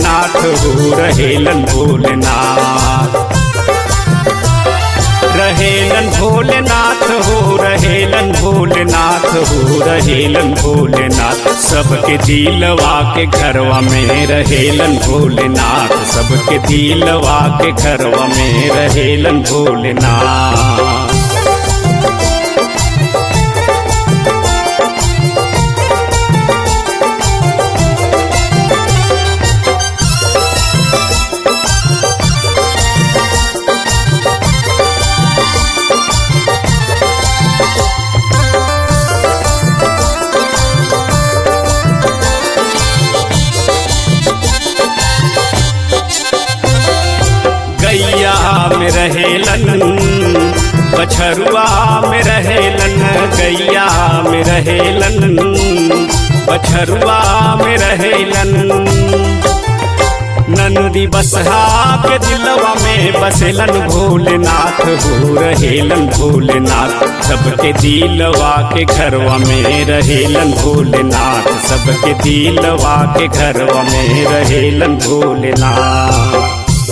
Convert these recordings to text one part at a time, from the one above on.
भोलेनाथ हो रहेलन भोलेनाथ। रहेलन भोलेनाथ हो रहेलन भोलेनाथ हो रहेलन भोलेनाथ। सबके दिलवा के घरवा में रहेलन भोलेनाथ। सबके दिलवा के घरवा में रहेलन भोलेनाथ। गैया में रहेलन बछरुआ में रहेलन। गैया में रहेलन बछरुआ में रहेलन। नंदी बसहा के दिलवा में बसेलन भोलेनाथ हो रहेलन भोलेनाथ। सबके दिलवा के घरवा में रहेलन भोलेनाथ। सबके दिलवा के घरवा में रहेलन भोलेनाथ।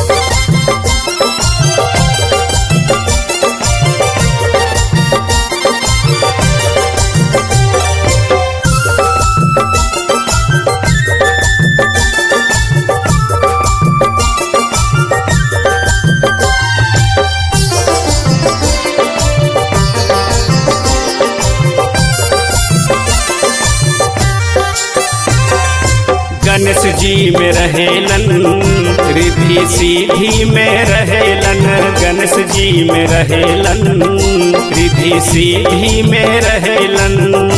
गणेश जी में रहेलन रिद्धि सीधी में रहेलन। गणेश जी में रहेलन रिद्धि सीधी में रहेलन।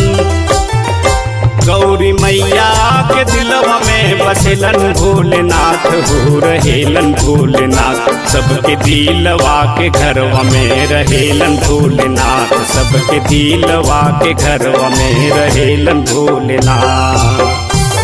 गौरी मैया के दिलवा में बसेलन भोलेनाथ हो रहेलन भोलेनाथ। सबके दिलवा के घरवा में रहेलन भोलेनाथ। सबके दिलवा के घरवा में रहेलन भोलेनाथ।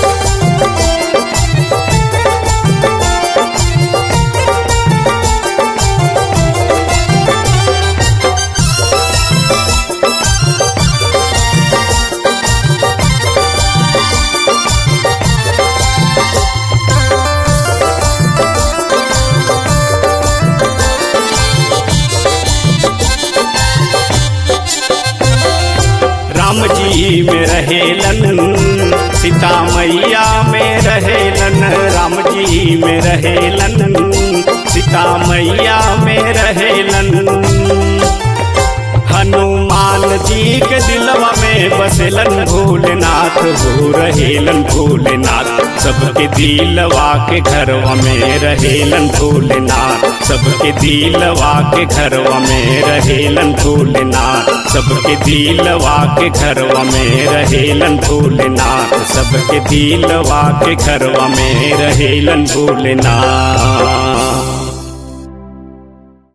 राम जी में रहेलन सीता मैया में रहेलन। राम जी में रहेलन सीता मैया में रहेलन। हनुमान जी के दिलवा में बसेलन भोलेनाथ हो रहेलन भोलेनाथ। सबके दिलवा के घरवा में रहेलन भोलेनाथ। सबके दिलवा के घरवा में रहेलन भोलेनाथ। सबके दिलवा के घरवा में रहेलन भोलेनाथ। सबके दिलवा के घरवा में रहेलन भोलेनाथ।